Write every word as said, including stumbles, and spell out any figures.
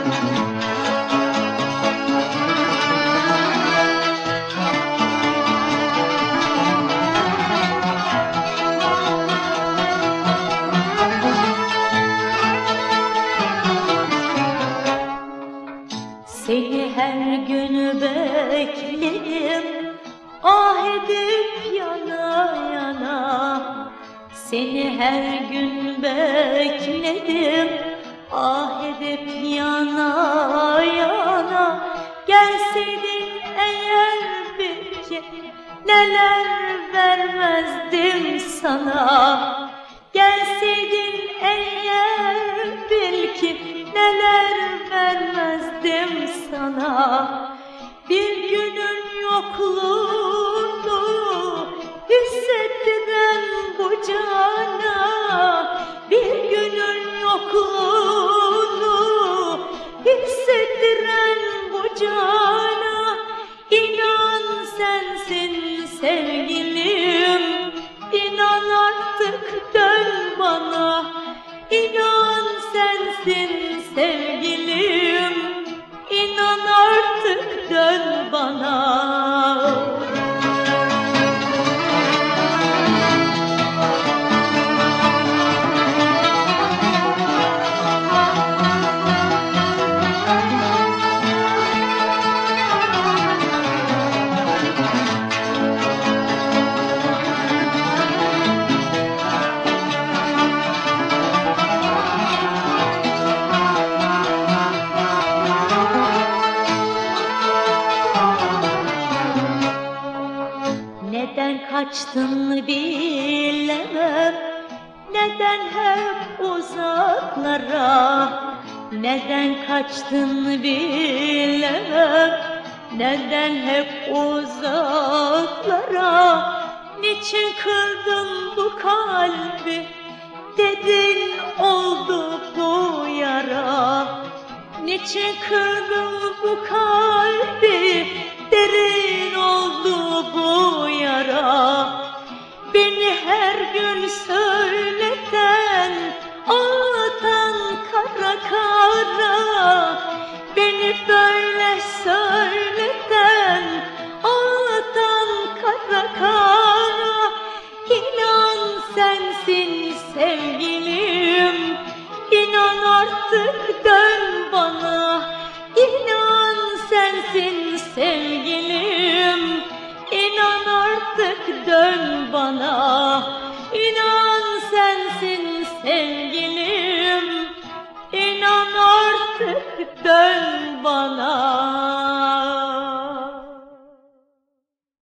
Seni her gün bekledim, ah edip yana yana. Seni her gün bekledim, ah edip yana yana. Gelseydin eğer bir ki neler vermezdim sana. Gelseydin eğer bil ki neler vermezdim sana. Bir günün yokluğunu hissettiren bu cana, bir günün yokluğunu hissettiren bu cana. İnan sensin sevgilim, inan artık dön bana. İnan sensin sevgilim, inan artık dön bana. Neden kaçtın bilemem, neden hep uzaklara. Neden kaçtın bilemem, neden hep uzaklara. Niçin kırdın bu kalbi, dedin oldu bu yara. Niçin kırdın bu kalbi, derin oldu bu yara. Beni her gün söyleten, ağlatan kara kara. Beni böyle söyleten, ağlatan kara kara. İnan sensin sevgilim, inan artık dön bana. İnan sensin sevgilim, inan artık dön bana. İnan sensin sevgilim.